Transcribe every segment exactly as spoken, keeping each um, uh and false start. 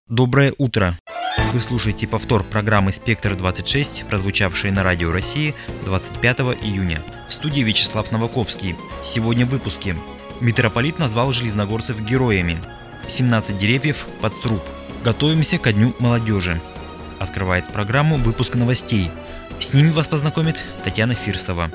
Доброе утро! Вы слушаете повтор программы «Спектр двадцать шесть», прозвучавшей на Радио России двадцать пятого июня. В студии Вячеслав Новаковский. Сегодня в выпуске. Митрополит назвал железногорцев героями. семнадцать деревьев под сруб. Готовимся ко Дню молодежи. Открывает программу выпуск новостей. С ними вас познакомит Татьяна Фирсова.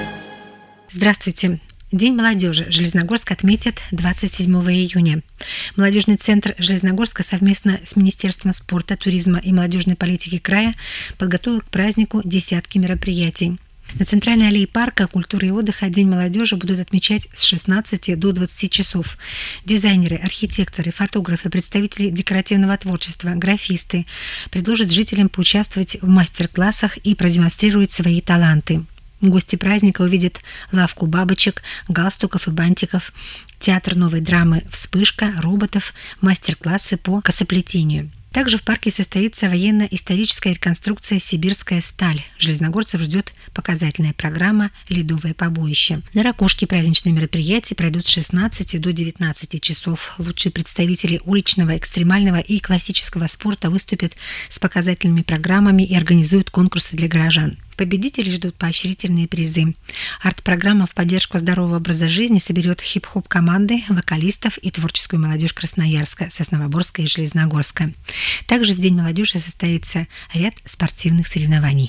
Здравствуйте! День молодежи Железногорск отметит двадцать седьмого июня. Молодежный центр Железногорска совместно с Министерством спорта, туризма и молодежной политики края подготовил к празднику десятки мероприятий. На центральной аллее парка культуры и отдыха День молодежи будут отмечать с шестнадцати до двадцати часов. Дизайнеры, архитекторы, фотографы, представители декоративного творчества, графисты предложат жителям поучаствовать в мастер-классах и продемонстрируют свои таланты. Гости праздника увидят лавку бабочек, галстуков и бантиков, театр новой драмы «Вспышка», роботов, мастер-классы по косоплетению. Также в парке состоится военно-историческая реконструкция «Сибирская сталь». Железногорцев ждет показательная программа «Ледовое побоище». На ракушке праздничные мероприятия пройдут с шестнадцати до девятнадцати часов. Лучшие представители уличного, экстремального и классического спорта выступят с показательными программами и организуют конкурсы для горожан. Победителей ждут поощрительные призы. Арт-программа в поддержку здорового образа жизни соберет хип-хоп команды, вокалистов и творческую молодежь Красноярска, Сосновоборска и Железногорска. Также в День молодежи состоится ряд спортивных соревнований.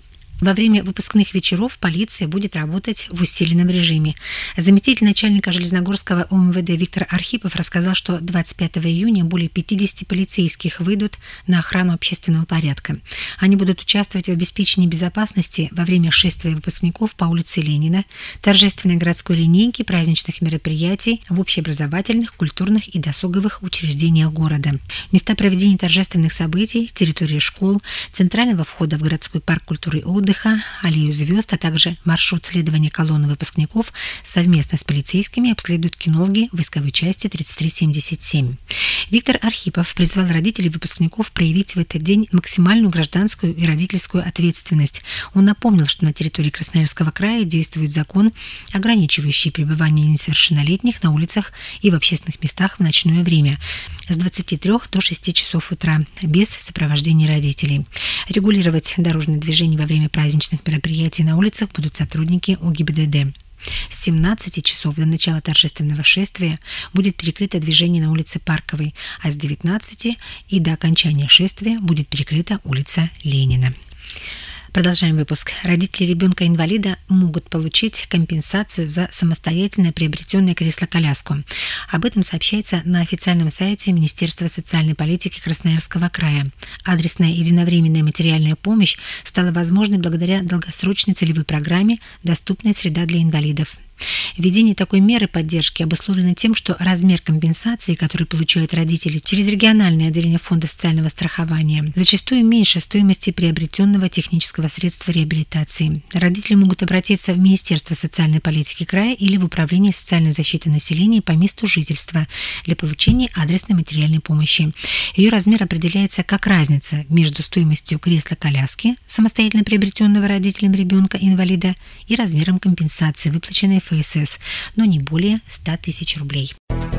Во время выпускных вечеров полиция будет работать в усиленном режиме. Заместитель начальника Железногорского ОМВД Виктор Архипов рассказал, что двадцать пятого июня более пятидесяти полицейских выйдут на охрану общественного порядка. Они будут участвовать в обеспечении безопасности во время шествия выпускников по улице Ленина, торжественной городской линейки, праздничных мероприятий в общеобразовательных, культурных и досуговых учреждениях города. Места проведения торжественных событий, территории школ, центрального входа в городской парк культуры и отдыха, аллею звезд, а также маршрут следования колонны выпускников совместно с полицейскими обследуют кинологи войсковой части тридцать три семьдесят семь. Виктор Архипов призвал родителей выпускников проявить в этот день максимальную гражданскую и родительскую ответственность. Он напомнил, что на территории Красноярского края действует закон, ограничивающий пребывание несовершеннолетних на улицах и в общественных местах в ночное время с двадцати трёх до шести часов утра без сопровождения родителей. Регулировать дорожное движение во время праздничных мероприятий на улицах будут сотрудники УГИБДД. С семнадцати часов до начала торжественного шествия будет перекрыто движение на улице Парковой, а с девятнадцати и до окончания шествия будет перекрыта улица Ленина. Продолжаем выпуск. Родители ребенка-инвалида могут получить компенсацию за самостоятельно приобретенное кресло-коляску. Об этом сообщается на официальном сайте Министерства социальной политики Красноярского края. Адресная единовременная материальная помощь стала возможной благодаря долгосрочной целевой программе «Доступная среда для инвалидов». Введение такой меры поддержки обусловлено тем, что размер компенсации, который получают родители через региональное отделение Фонда социального страхования, зачастую меньше стоимости приобретенного технического средства реабилитации. Родители могут обратиться в Министерство социальной политики края или в Управление социальной защиты населения по месту жительства для получения адресной материальной помощи. Ее размер определяется как разница между стоимостью кресла-коляски, самостоятельно приобретенного родителем ребенка-инвалида, и размером компенсации, выплаченной ФСС, но не более ста тысяч рублей.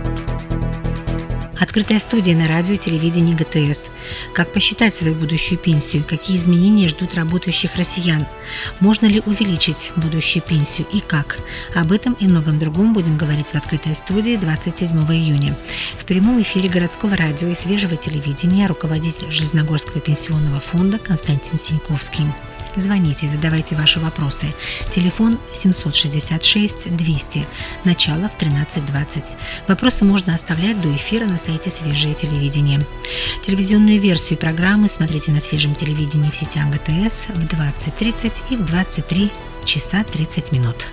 Открытая студия на радио и телевидении ГТС. Как посчитать свою будущую пенсию? Какие изменения ждут работающих россиян? Можно ли увеличить будущую пенсию и как? Об этом и многом другом будем говорить в открытой студии двадцать седьмого июня. В прямом эфире городского радио и свежего телевидения руководитель Железногорского пенсионного фонда Константин Синьковский. Звоните, задавайте ваши вопросы. Телефон семь шесть шесть двести. Начало в тринадцать двадцать. Вопросы можно оставлять до эфира на сайте «Свежее телевидение». Телевизионную версию программы смотрите на свежем телевидении в сетях ГТС в двадцать тридцать и в двадцать три часа тридцать минут.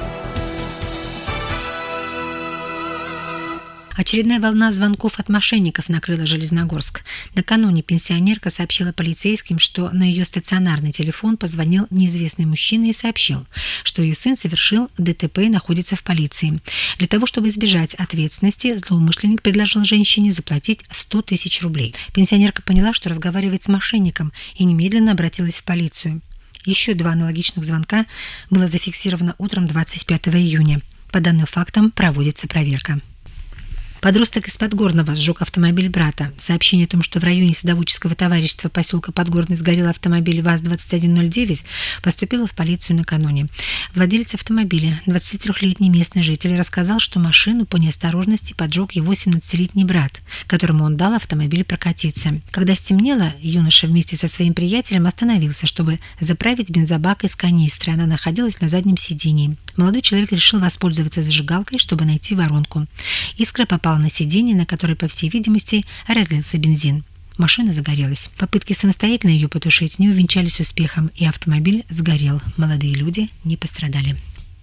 Очередная волна звонков от мошенников накрыла Железногорск. Накануне пенсионерка сообщила полицейским, что на ее стационарный телефон позвонил неизвестный мужчина и сообщил, что ее сын совершил ДТП и находится в полиции. Для того, чтобы избежать ответственности, злоумышленник предложил женщине заплатить сто тысяч рублей. Пенсионерка поняла, что разговаривает с мошенником, и немедленно обратилась в полицию. Еще два аналогичных звонка было зафиксировано утром двадцать пятого июня. По данным фактам проводится проверка. Подросток из Подгорного сжег автомобиль брата. Сообщение о том, что в районе садоводческого товарищества поселка Подгорный сгорел автомобиль ВАЗ двадцать один ноль девять, поступило в полицию накануне. Владелец автомобиля, двадцатитрёхлетний местный житель, рассказал, что машину по неосторожности поджег его семнадцатилетний брат, которому он дал автомобиль прокатиться. Когда стемнело, юноша вместе со своим приятелем остановился, чтобы заправить бензобак из канистры. Она находилась на заднем сидении. Молодой человек решил воспользоваться зажигалкой, чтобы найти воронку. Искра попала на сиденье, на которое, по всей видимости, разлился бензин. Машина загорелась. Попытки самостоятельно ее потушить не увенчались успехом, и автомобиль сгорел. Молодые люди не пострадали.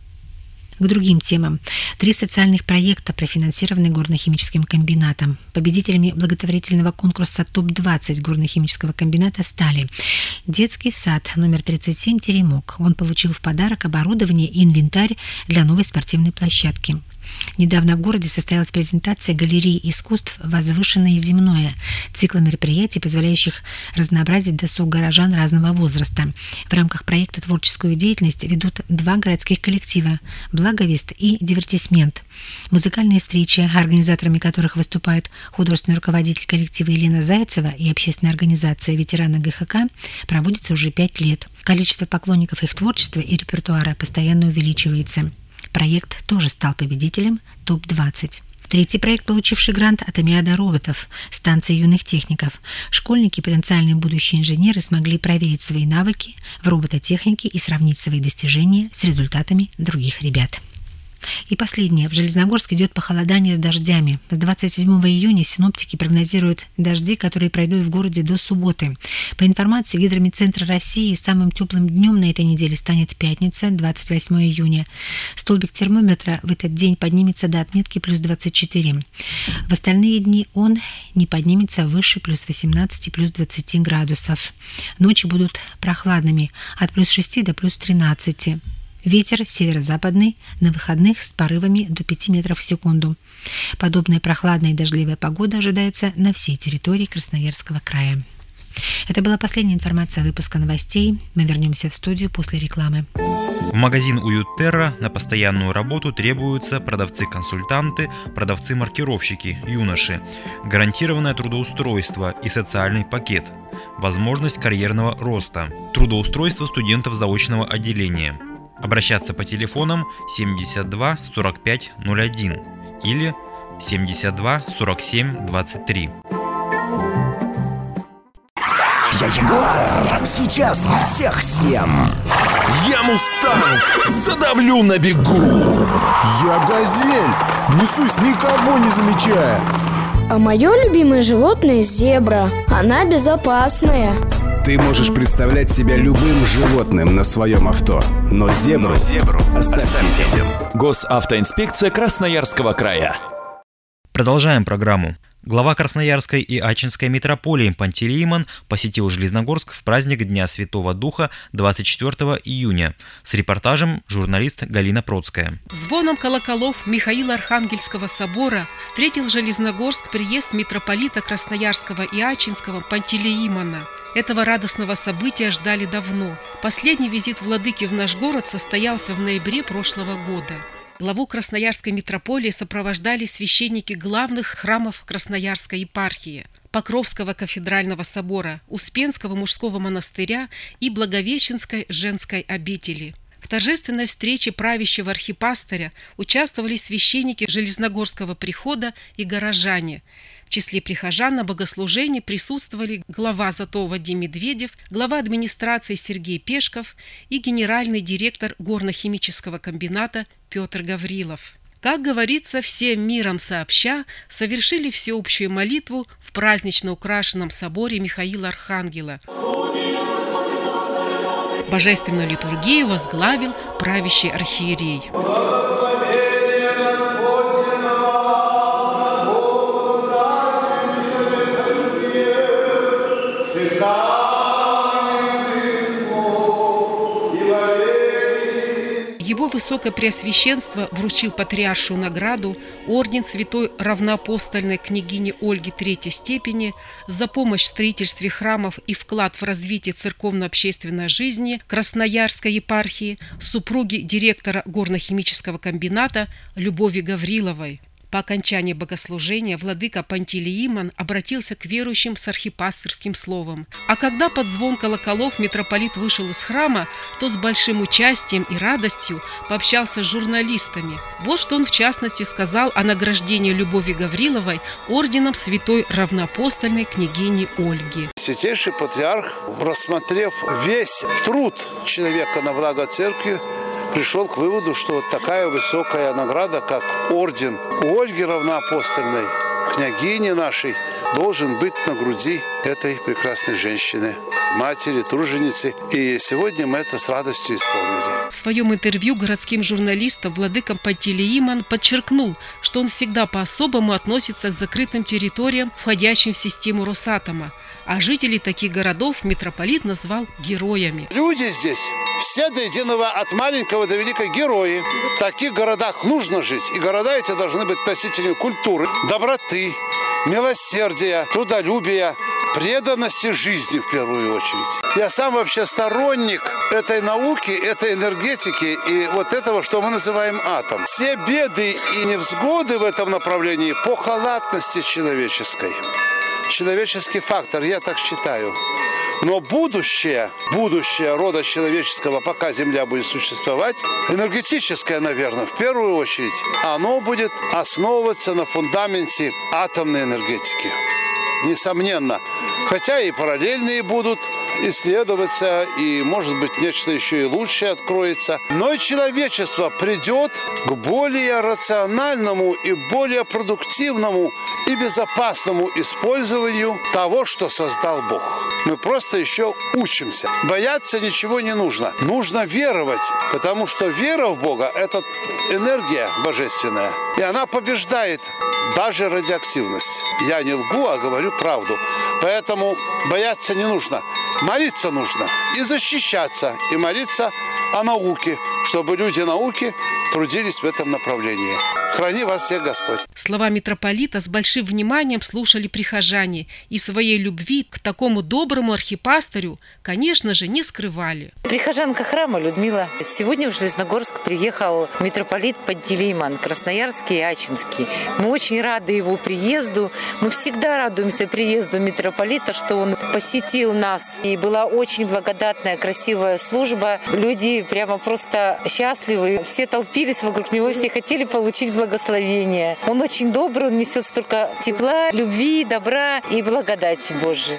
К другим темам. Три социальных проекта, профинансированные горно-химическим комбинатом. Победителями благотворительного конкурса топ двадцать горно-химического комбината стали детский сад номер тридцать семь «Теремок». Он получил в подарок оборудование и инвентарь для новой спортивной площадки. Недавно в городе состоялась презентация галереи искусств «Возвышенное и земное», цикла мероприятий, позволяющих разнообразить досуг горожан разного возраста. В рамках проекта творческую деятельность ведут два городских коллектива «Благовест» и «Дивертисмент». Музыкальные встречи, организаторами которых выступают художественный руководитель коллектива Елена Зайцева и общественная организация «Ветераны ГХК», проводятся уже пять лет. Количество поклонников их творчества и репертуара постоянно увеличивается. Проект тоже стал победителем топ двадцать. Третий проект, получивший грант от Амиада роботов, станция юных техников. Школьники и потенциальные будущие инженеры смогли проверить свои навыки в робототехнике и сравнить свои достижения с результатами других ребят. И последнее. В Железногорске идет похолодание с дождями. С двадцать седьмого июня синоптики прогнозируют дожди, которые пройдут в городе до субботы. По информации Гидромедцентра России, самым теплым днем на этой неделе станет пятница, двадцать восьмого июня. Столбик термометра в этот день поднимется до отметки плюс двадцать четыре. В остальные дни он не поднимется выше плюс восемнадцати, плюс двадцати градусов. Ночи будут прохладными от плюс шести до плюс тринадцати. Ветер северо-западный, на выходных с порывами до пяти метров в секунду. Подобная прохладная и дождливая погода ожидается на всей территории Красноярского края. Это была последняя информация выпуска новостей. Мы вернемся в студию после рекламы. В магазин «Уют Терра» на постоянную работу требуются продавцы-консультанты, продавцы-маркировщики, юноши, гарантированное трудоустройство и социальный пакет, возможность карьерного роста, трудоустройство студентов заочного отделения. Обращаться по телефонам семьдесят два сорок пять ноль один или семьдесят два сорок семь двадцать три. Я Ягуар, сейчас всех съем. Я Мустанг, задавлю на бегу. Я Газель, несусь, никого не замечая. А мое любимое животное – зебра. Она безопасная. Ты можешь представлять себя любым животным на своем авто, но зебру, но зебру оставь детям. Госавтоинспекция Красноярского края. Продолжаем программу. Глава Красноярской и Ачинской митрополии Пантелеимон посетил Железногорск в праздник Дня Святого Духа двадцать четвёртого июня. С репортажем журналист Галина Процкая. Звоном колоколов Михаила Архангельского собора встретил Железногорск приезд митрополита Красноярского и Ачинского Пантелеимона. Этого радостного события ждали давно. Последний визит владыки в наш город состоялся в ноябре прошлого года. Главу Красноярской митрополии сопровождали священники главных храмов Красноярской епархии – Покровского кафедрального собора, Успенского мужского монастыря и Благовещенской женской обители. В торжественной встрече правящего архипастыря участвовали священники Железногорского прихода и горожане. В числе прихожан на богослужении присутствовали глава ЗАТО Вадим Медведев, глава администрации Сергей Пешков и генеральный директор горно-химического комбината Петр Гаврилов. Как говорится, всем миром сообща совершили всеобщую молитву в празднично украшенном соборе Михаила Архангела. Божественную литургию возглавил правящий архиерей. Его Высокопреосвященство вручил патриаршую награду орден Святой Равноапостольной княгини Ольги третьей степени за помощь в строительстве храмов и вклад в развитие церковно-общественной жизни Красноярской епархии супруги директора горно-химического комбината Любови Гавриловой. По окончании богослужения владыка Пантелеимон обратился к верующим с архипастырским словом. А когда под звон колоколов митрополит вышел из храма, то с большим участием и радостью пообщался с журналистами. Вот что он в частности сказал о награждении Любови Гавриловой орденом святой равноапостольной княгини Ольги. Святейший патриарх, рассмотрев весь труд человека на благо церкви, пришел к выводу, что вот такая высокая награда, как орден у Ольги равноапостольной, княгини нашей, должен быть на груди этой прекрасной женщины, матери, труженицы. И сегодня мы это с радостью исполнили. В своем интервью городским журналистам владыка Пантелеимон подчеркнул, что он всегда по-особому относится к закрытым территориям, входящим в систему Росатома. А жителей таких городов митрополит назвал героями. Люди здесь все до единого, от маленького до великого, герои. В таких городах нужно жить. И города эти должны быть носителями культуры, доброты, милосердия, трудолюбия, преданности жизни в первую очередь. Я сам вообще сторонник этой науки, этой энергетики и вот этого, что мы называем атом. Все беды и невзгоды в этом направлении по халатности человеческой. Человеческий фактор, я так считаю. Но будущее, будущее рода человеческого, пока Земля будет существовать, энергетическое, наверное, в первую очередь, оно будет основываться на фундаменте атомной энергетики. Несомненно. Хотя и параллельные будут исследоваться, и, может быть, нечто еще и лучшее откроется. Но и человечество придет к более рациональному и более продуктивному и безопасному использованию того, что создал Бог. Мы просто еще учимся. Бояться ничего не нужно. Нужно веровать, потому что вера в Бога – это энергия божественная. И она побеждает даже радиоактивность. Я не лгу, а говорю правду. Поэтому бояться не нужно. Молиться нужно и защищаться, и молиться о науке, чтобы люди науки трудились в этом направлении. Храни вас всех Господь. Слова митрополита с большим вниманием слушали прихожане и своей любви к такому доброму архипастырю, конечно же, не скрывали. Прихожанка храма Людмила. Сегодня в Железногорск приехал митрополит Пантелеимон, Красноярский и Ачинский. Мы очень рады его приезду. Мы всегда радуемся приезду митрополита, что он посетил нас. И была очень благодатная, красивая служба. Люди прямо просто счастливы. Все толпились вокруг него, все хотели получить благословение. Он очень добрый, он несет столько тепла, любви, добра и благодати Божией.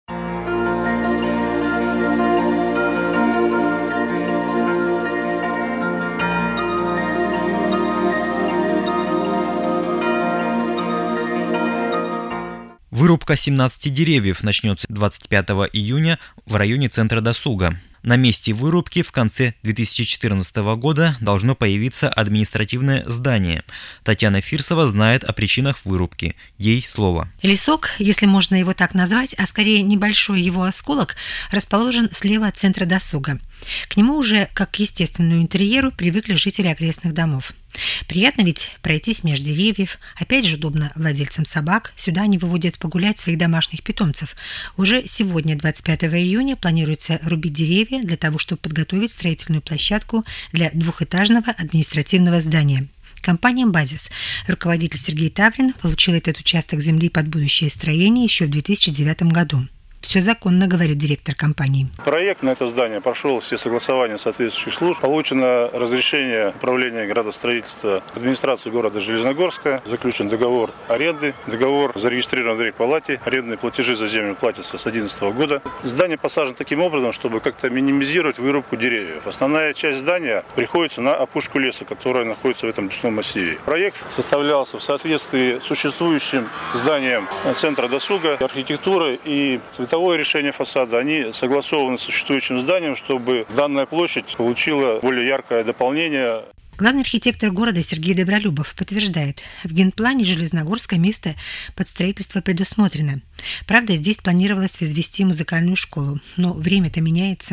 Вырубка семнадцати деревьев начнется двадцать пятого июня в районе центра досуга. На месте вырубки в конце две тысячи четырнадцатого года должно появиться административное здание. Татьяна Фирсова знает о причинах вырубки. Ей слово. Лесок, если можно его так назвать, а скорее небольшой его осколок, расположен слева от центра досуга. К нему уже, как к естественному интерьеру, привыкли жители окрестных домов. Приятно ведь пройтись между деревьев, опять же удобно владельцам собак. Сюда они выводят погулять своих домашних питомцев. Уже сегодня, двадцать пятого июня, планируется рубить деревья для того, чтобы подготовить строительную площадку для двухэтажного административного здания. Компания «Базис». Руководитель Сергей Таврин получил этот участок земли под будущее строение еще в две тысячи девятом году. Все законно, говорит директор компании. Проект на это здание прошел все согласования соответствующих служб. Получено разрешение управления градостроительства администрации города Железногорска. Заключен договор аренды. Договор зарегистрирован в райпалате. Арендные платежи за землю платятся с две тысячи одиннадцатого года. Здание посажено таким образом, чтобы как-то минимизировать вырубку деревьев. Основная часть здания приходится на опушку леса, которая находится в этом лесном массиве. Проект составлялся в соответствии с существующим зданием центра досуга, архитектуры и цветовой решение фасада, они согласованы с существующим зданием, чтобы данная площадь получила более яркое дополнение. Главный архитектор города Сергей Добролюбов подтверждает, в генплане Железногорска место под строительство предусмотрено. Правда, здесь планировалось возвести музыкальную школу, но время-то меняется.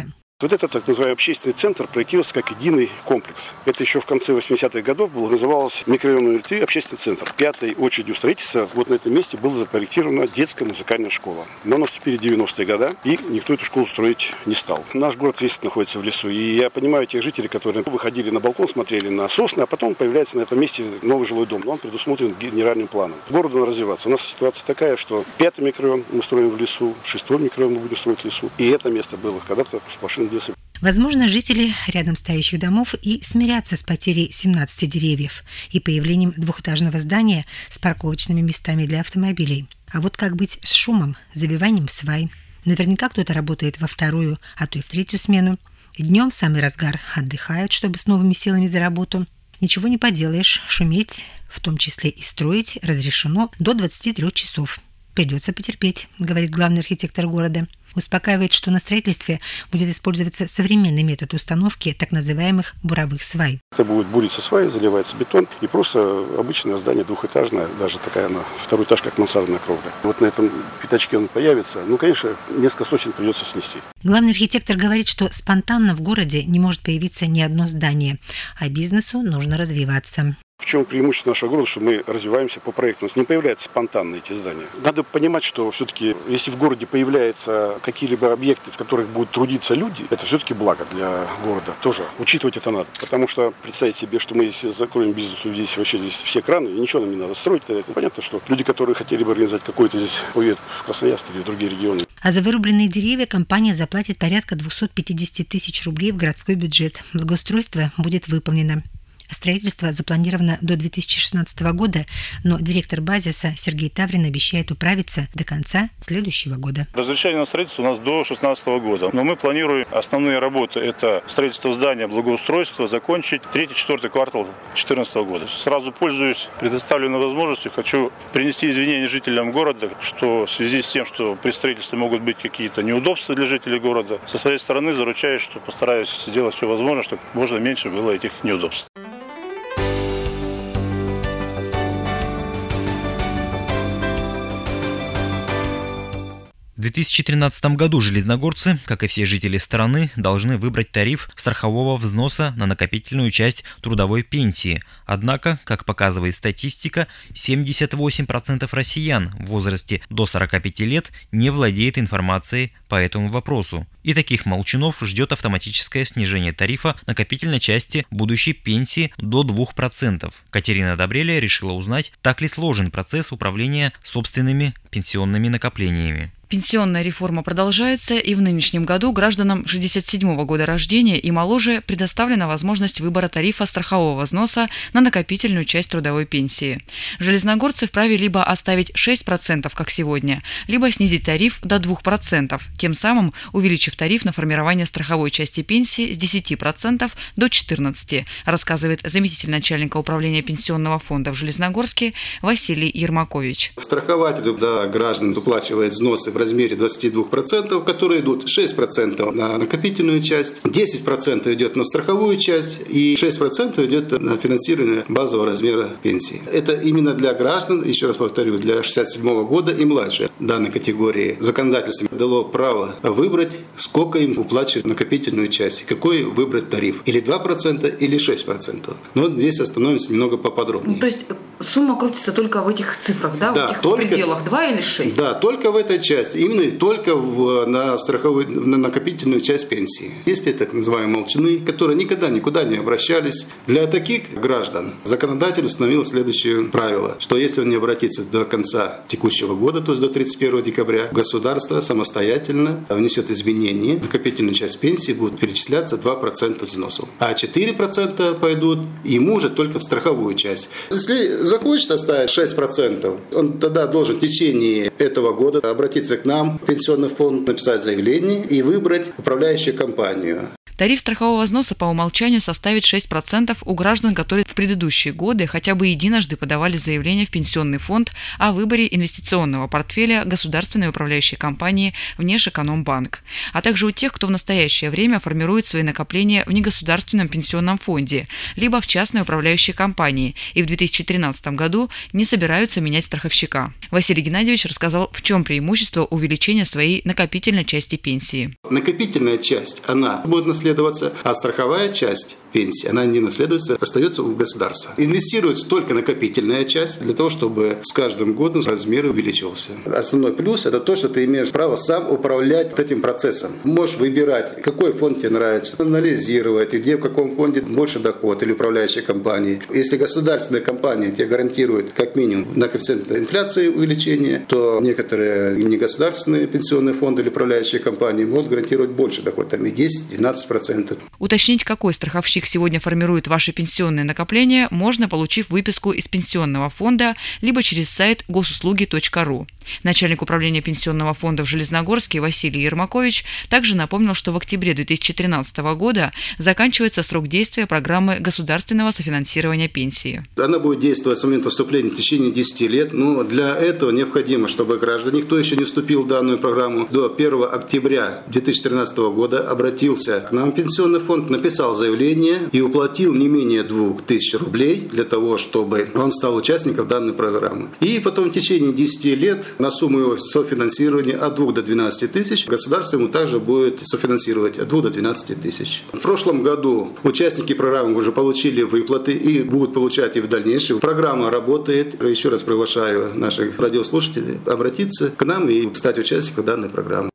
Вот этот так называемый общественный центр проектировался как единый комплекс. Это еще в конце восьмидесятых годов было, называлось микрорайон номер три общественный центр. Пятой очередью строительства вот на этом месте была запроектирована детская музыкальная школа. Но наступили девяностые годы, и никто эту школу строить не стал. Наш город весь находится в лесу, и я понимаю тех жителей, которые выходили на балкон, смотрели на сосны, а потом появляется на этом месте новый жилой дом. Но он предусмотрен генеральным планом. Городу надо развиваться. У нас ситуация такая, что пятый микрорайон мы строим в лесу, шестой микрорайон мы будем строить в лесу. И это место было когда-то сплошным лесом. Возможно, жители рядом стоящих домов и смирятся с потерей семнадцати деревьев и появлением двухэтажного здания с парковочными местами для автомобилей. А вот как быть с шумом, забиванием свай? Наверняка кто-то работает во вторую, а то и в третью смену. Днем в самый разгар отдыхают, чтобы с новыми силами за работу. Ничего не поделаешь, шуметь, в том числе и строить, разрешено до двадцати трёх часов. Придется потерпеть, говорит главный архитектор города. Успокаивает, что на строительстве будет использоваться современный метод установки так называемых буровых свай. Это будет буриться сваи, заливается бетон, и просто обычное здание двухэтажное, даже такая на второй этаж, как мансардная кровля. Вот на этом пятачке он появится. Ну, конечно, несколько сотен придется снести. Главный архитектор говорит, что спонтанно в городе не может появиться ни одно здание, а бизнесу нужно развиваться. В чем преимущество нашего города, что мы развиваемся по проекту. У нас не появляются спонтанно эти здания. Надо понимать, что все-таки, если в городе появляются какие-либо объекты, в которых будут трудиться люди, это все-таки благо для города. Тоже учитывать это надо. Потому что представить себе, что мы если закроем бизнес, здесь вообще здесь все краны, и ничего нам не надо строить, это понятно, что люди, которые хотели бы организовать какой-то здесь уезд в Красноярск или в другие регионы. А за вырубленные деревья компания заплатит порядка двести пятьдесят тысяч рублей в городской бюджет. Благоустройство будет выполнено. Строительство запланировано до две тысячи шестнадцатого года, но директор базиса Сергей Таврин обещает управиться до конца следующего года. Разрешение на строительство у нас до две тысячи шестнадцатого года, но мы планируем основные работы, это строительство здания, благоустройство, закончить третий-четвертый квартал две тысячи четырнадцатого года. Сразу пользуюсь предоставленной возможностью, хочу принести извинения жителям города, что в связи с тем, что при строительстве могут быть какие-то неудобства для жителей города, со своей стороны заручаюсь, что постараюсь сделать все возможное, чтобы можно меньше было этих неудобств. В две тысячи тринадцатом году железногорцы, как и все жители страны, должны выбрать тариф страхового взноса на накопительную часть трудовой пенсии. Однако, как показывает статистика, семьдесят восемь процентов россиян в возрасте до сорока пяти лет не владеет информацией по этому вопросу. И таких молчунов ждет автоматическое снижение тарифа накопительной части будущей пенсии до двух процентов. Катерина Добреля решила узнать, так ли сложен процесс управления собственными пенсионными накоплениями. Пенсионная реформа продолжается, и в нынешнем году гражданам шестьдесят седьмого года рождения и моложе предоставлена возможность выбора тарифа страхового взноса на накопительную часть трудовой пенсии. Железногорцы вправе либо оставить шесть процентов, как сегодня, либо снизить тариф до двух процентов, тем самым увеличив тариф на формирование страховой части пенсии с десяти процентов до четырнадцати процентов, рассказывает заместитель начальника управления пенсионного фонда в Железногорске Василий Ермакович. Страхователь за граждан заплачивает взносы в размере двадцати двух процентов, которые идут шесть процентов на накопительную часть, десять процентов идет на страховую часть и шесть процентов идет на финансирование базового размера пенсии. Это именно для граждан, еще раз повторю, для шестьдесят седьмого года и младше данной категории. Законодательство дало право выбрать, сколько им уплачивать накопительную часть, какой выбрать тариф. Или два процента, или шесть процентов. Но здесь остановимся немного поподробнее. Ну, то есть сумма крутится только в этих цифрах, да? Да, в этих только, пределах два или шесть? Да, только в этой части. Именно только в, на страховую, на накопительную часть пенсии. Есть так называемые молчуны, которые никогда никуда не обращались. Для таких граждан законодатель установил следующее правило, что если он не обратится до конца текущего года, то есть до тридцать первого декабря, государство самостоятельно внесет изменения. Накопительную часть пенсии будет перечисляться два процента взносов, а четыре процента пойдут ему же только в страховую часть. Если захочет оставить шесть процентов, он тогда должен в течение этого года обратиться к нам, в пенсионный фонд, написать заявление и выбрать управляющую компанию. Тариф страхового взноса по умолчанию составит шесть процентов у граждан, которые в предыдущие годы хотя бы единожды подавали заявление в Пенсионный фонд о выборе инвестиционного портфеля государственной управляющей компании Внешэкономбанк, а также у тех, кто в настоящее время формирует свои накопления в негосударственном пенсионном фонде, либо в частной управляющей компании и в две тысячи тринадцатом году не собираются менять страховщика. Василий Геннадьевич рассказал, в чем преимущество увеличения своей накопительной части пенсии. Накопительная часть, она будет наследоваться, а страховая часть пенсии, она не наследуется, остается у государства. Инвестируется только накопительная часть для того, чтобы с каждым годом размер увеличивался. Основной плюс – это то, что ты имеешь право сам управлять этим процессом. Можешь выбирать, какой фонд тебе нравится, анализировать, где в каком фонде больше доход или управляющей компании. Если государственная компания тебе гарантирует как минимум на коэффициент инфляции увеличение, то некоторые негосударственные пенсионные фонды или управляющие компании могут гарантировать больше доход, там и десять-двенадцать процентов. Уточнить, какой страховщик сегодня формирует ваши пенсионные накопления, можно, получив выписку из пенсионного фонда, либо через сайт госуслуги точка ру. Начальник управления пенсионного фонда в Железногорске Василий Ермакович также напомнил, что в октябре две тысячи тринадцатого года заканчивается срок действия программы государственного софинансирования пенсии. Она будет действовать с момента вступления в течение десяти лет, но для этого необходимо, чтобы граждане, кто еще не вступил в данную программу, до первого октября две тысячи тринадцатого года обратился к нам в пенсионный фонд, написал заявление и уплатил не менее двух тысяч рублей для того, чтобы он стал участником данной программы. И потом в течение десяти лет на сумму его софинансирования от двух до двенадцати тысяч государство ему также будет софинансировать от двух до двенадцати тысяч. В прошлом году участники программы уже получили выплаты и будут получать и в дальнейшем. Программа работает. Еще раз приглашаю наших радиослушателей обратиться к нам и стать участником данной программы.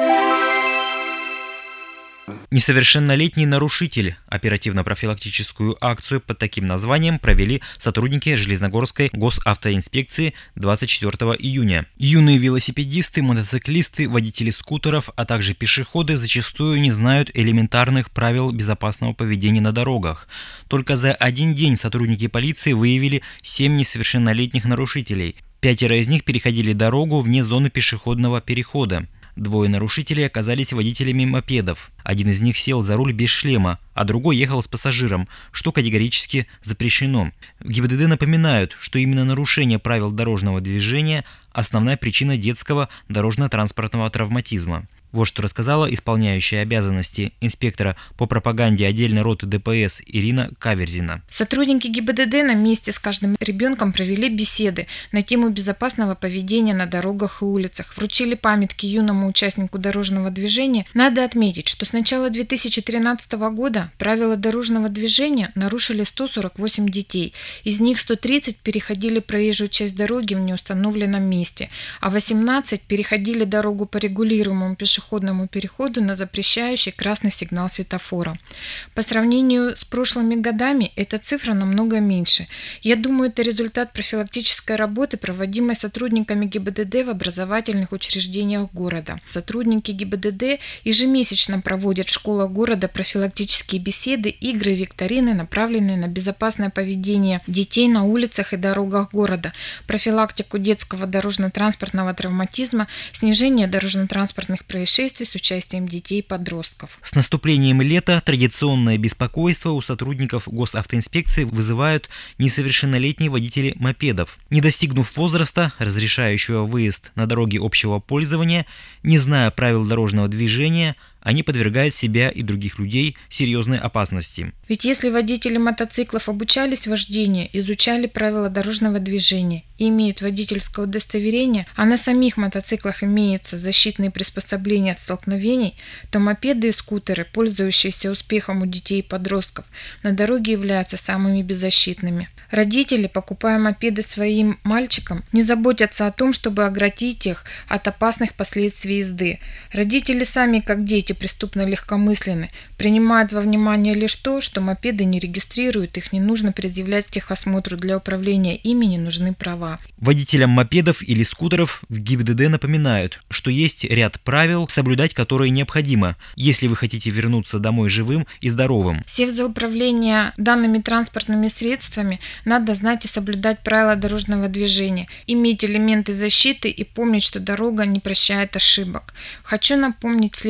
Несовершеннолетний нарушитель. Оперативно-профилактическую акцию под таким названием провели сотрудники Железногорской госавтоинспекции двадцать четвёртого июня. Юные велосипедисты, мотоциклисты, водители скутеров, а также пешеходы зачастую не знают элементарных правил безопасного поведения на дорогах. Только за один день сотрудники полиции выявили семь несовершеннолетних нарушителей. Пятеро из них переходили дорогу вне зоны пешеходного перехода. Двое нарушителей оказались водителями мопедов. Один из них сел за руль без шлема, а другой ехал с пассажиром, что категорически запрещено. В ГИБДД напоминают, что именно нарушение правил дорожного движения – основная причина детского дорожно-транспортного травматизма. Вот что рассказала исполняющая обязанности инспектора по пропаганде отдельной роты ДПС Ирина Каверзина. Сотрудники ГИБДД на месте с каждым ребенком провели беседы на тему безопасного поведения на дорогах и улицах, вручили памятки юному участнику дорожного движения. Надо отметить, что с начала две тысячи тринадцатого года правила дорожного движения нарушили сто сорок восемь детей. Из них сто тридцать переходили проезжую часть дороги в неустановленном месте, а восемнадцать переходили дорогу по регулируемому пешеходному пешеходному переходу на запрещающий красный сигнал светофора. По сравнению с прошлыми годами эта цифра намного меньше. Я думаю, это результат профилактической работы, проводимой сотрудниками ГИБДД в образовательных учреждениях города. Сотрудники ГИБДД ежемесячно проводят в школах города профилактические беседы, игры, викторины, направленные на безопасное поведение детей на улицах и дорогах города, профилактику детского дорожно-транспортного травматизма, снижение дорожно-транспортных происшествий с участием детей и подростков. С наступлением лета традиционное беспокойство у сотрудников госавтоинспекции вызывают несовершеннолетние водители мопедов. Не достигнув возраста, разрешающего выезд на дороги общего пользования, не зная правил дорожного движения, они подвергают себя и других людей серьезной опасности. Ведь если водители мотоциклов обучались вождению, изучали правила дорожного движения и имеют водительское удостоверение, а на самих мотоциклах имеются защитные приспособления от столкновений, то мопеды и скутеры, пользующиеся успехом у детей и подростков, на дороге являются самыми беззащитными. Родители, покупая мопеды своим мальчикам, не заботятся о том, чтобы оградить их от опасных последствий езды. Родители сами, как дети, преступно легкомысленны, принимают во внимание лишь то, что мопеды не регистрируют, их не нужно предъявлять к техосмотру, для управления ими не нужны права. Водителям мопедов или скутеров в ГИБДД напоминают, что есть ряд правил, соблюдать которые необходимо, если вы хотите вернуться домой живым и здоровым. Сев за управление данными транспортными средствами, надо знать и соблюдать правила дорожного движения, иметь элементы защиты и помнить, что дорога не прощает ошибок. Хочу напомнить следующие правила.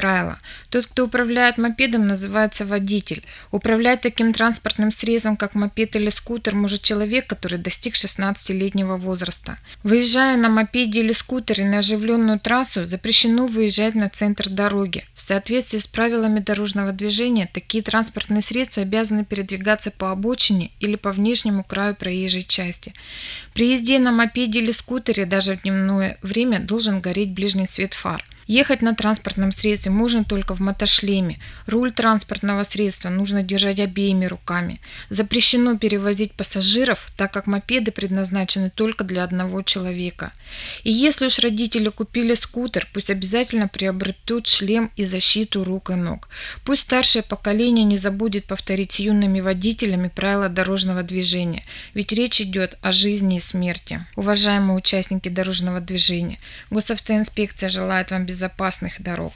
правила. Тот, кто управляет мопедом, называется водитель. Управлять таким транспортным средством, как мопед или скутер, может человек, который достиг шестнадцатилетнего возраста. Выезжая на мопеде или скутере на оживленную трассу, запрещено выезжать на центр дороги. В соответствии с правилами дорожного движения, такие транспортные средства обязаны передвигаться по обочине или по внешнему краю проезжей части. При езде на мопеде или скутере даже в дневное время должен гореть ближний свет фар. Ехать на транспортном средстве можно только в мотошлеме. Руль транспортного средства нужно держать обеими руками. Запрещено перевозить пассажиров, так как мопеды предназначены только для одного человека. И если уж родители купили скутер, пусть обязательно приобретут шлем и защиту рук и ног. Пусть старшее поколение не забудет повторить с юными водителями правила дорожного движения, ведь речь идет о жизни и смерти. Уважаемые участники дорожного движения, Госавтоинспекция желает вам безопасных дорог.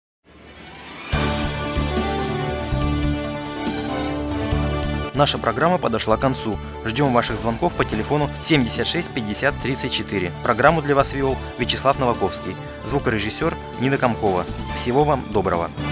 Наша программа подошла к концу. Ждем ваших звонков по телефону семьдесят шесть пятьдесят тридцать четыре. Программу для вас вел Вячеслав Новаковский. Звукорежиссер Нина Комкова. Всего вам доброго.